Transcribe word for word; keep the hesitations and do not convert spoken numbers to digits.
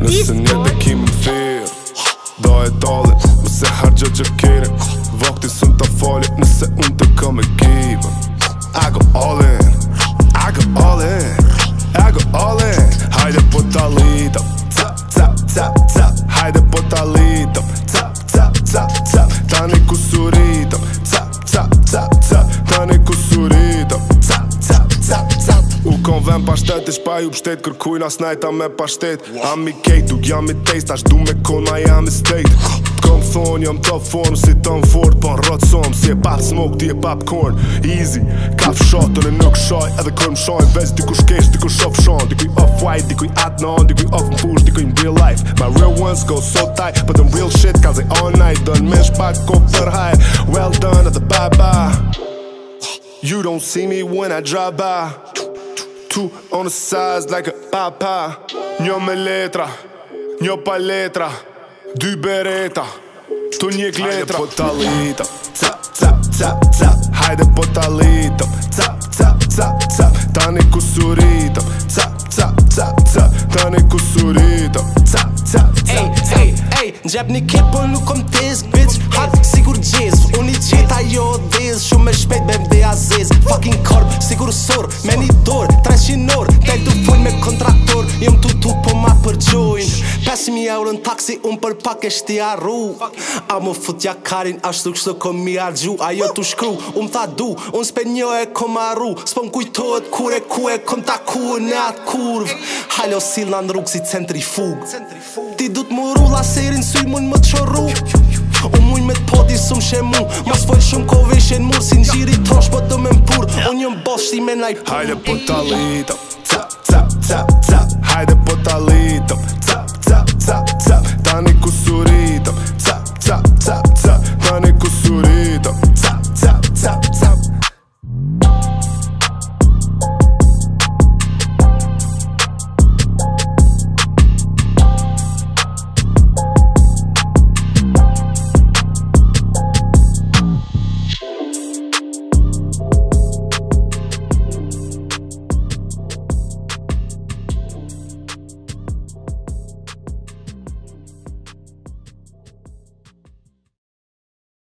Nëse njët e kim në firë Da e dalit, mëse hargjo që kere Vakti sën ta falit nëse unë të kam e kibën I go all in, I go all in, I go all in Hajde po t'alitëm, cap, cap, cap, cap Hajde po t'alitëm, cap, cap, cap, cap Tani ku suritëm, cap, cap, cap, cap Tani ku suritëm, cap, cap, cap, cap U kon vend pa shtet, ish pa ju pështet Kërkujna snajta me pa shtet Am i kejt, duk jam i taste Ashtu me kon ma jam i state T'kom thon, jam top form Si ton fort, po n'rot som Si e pap smoke, ti e pap corn Easy, kaf shotën e nuk shoj Edhe kërë më shoj, vez dikush kesh, dikush shof shon Dikuj off-white, dikuj atnon Dikuj off m'push, dikuj in real life My real ones go so tight But them real shit, kaze all night Dën me shpak, ko për high Well done, edhe bye bye You don't see me when I drive by Two on the sides like a papa Njo me letra, njo pa letra Dy bereta, tu njek letra Hajde po t'alitëm, cap, cap, cap, cap Hajde po t'alitëm, cap, cap, cap, cap Tani ku suritëm, cap, cap, cap, cap Tani ku suritëm, cap, cap, cap, cap Ej, ej, n'gjep një kip po nuk kom tez Bitch, hard sigur gjez Unë i qeta jo dhez Shumë me shpejt me mde azez Fucking korb, sigur sor Me një dor, treqind or Del du full me kontraktor Jëm tu tu po ma përgjojnë Pesmi euro në taksi Unë për pak e shti arru A mu fut jakarin Ashtu kështu kom mi argju Ajo tu shkru Unë tha du Unë s'pe një e kom arru S'po m'kujtohet kur e ku e kom taku në atë kurv Halo silna në rrug si centrifug Ti du t'muru laserin Suj mun më t'qorru Unë muj me t'poti s'um shemu Mas fol shumë ko veshen mur Si n'gjiri trosh po do me m'pur Unë jëm bosh ti me naj Hajde po t'alitëm, cap, cap, cap,